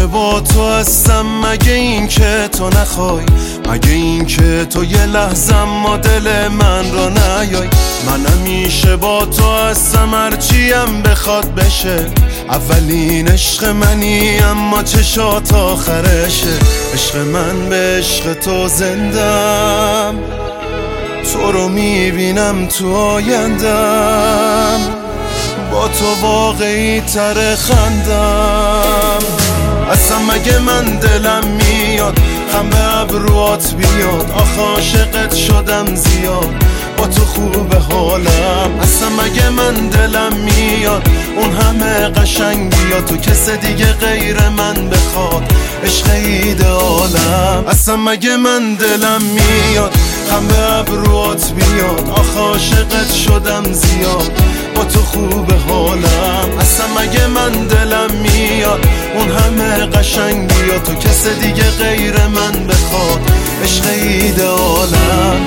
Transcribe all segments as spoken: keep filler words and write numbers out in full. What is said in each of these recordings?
با تو هستم، مگه این که تو نخوای، مگه این که تو یه لحظه ما دل من رو نیای. من همیشه با تو هستم هرچیم بخواد بشه، اولین عشق منی اما چشات آخرشه. عشق من به عشق تو زندم، تو رو میبینم تو آیندم، با تو واقعی تر خندم. اصلا مگه من دلم میاد هم به ابروات بیاد، آخه عاشقت شدم زیاد، با تو خوبه حالم. اصلا مگه من دلم میاد اون همه قشنگ بیاد، تو کس دیگه غیر من بخواد، عشق ایدئالم. اصلا مگه من دلم میاد هم به ابروات بیاد، آخه عاشقت شدم زیاد، با تو خوبه حالم. اصلا مگه من دلم میاد اون همه قشنگ بیاد، تو کس دیگه غیر من بخواد، عشق ایدئالم.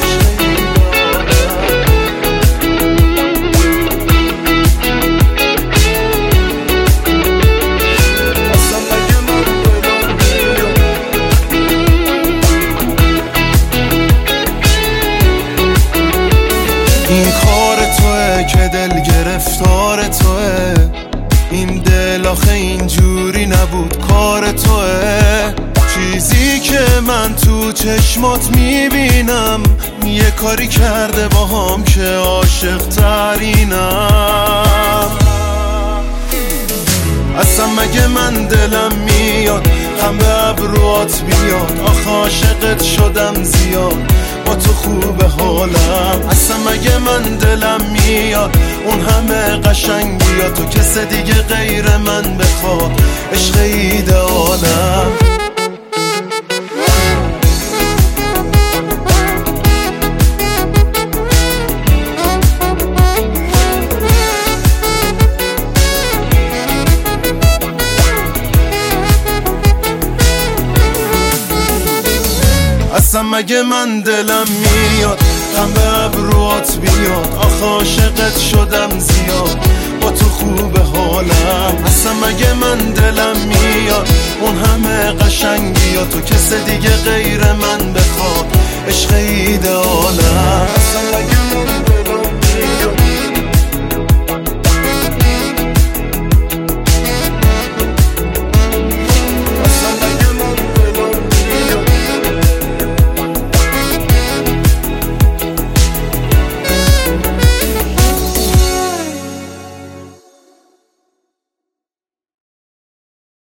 این کار توه که دل گرفتار توه، این دل آخه اینجوری نبود کار توه. چیزی که من تو چشمات میبینم یه کاری کرده باهام که عاشق ترینم. اصلا مگه من دلم میاد هم به ابروات بیاد، آخه عاشقت شدم زیاد، با تو خوبه حالم. اصلا مگه من دلم میاد اون همه قشنگ بیاد، تو کس دیگه غیر من بخواد، عشق ایدئالم. اصلا مگه من دلم میاد هم به ابروات بیاد، آخه عاشقت شدم زیاد، با تو خوبه حالم. اصلا مگه من دلم میاد اون همه قشنگ بیاد، تو کس دیگه غیر من بخواد، عشق ایدئالم. اصلا مگه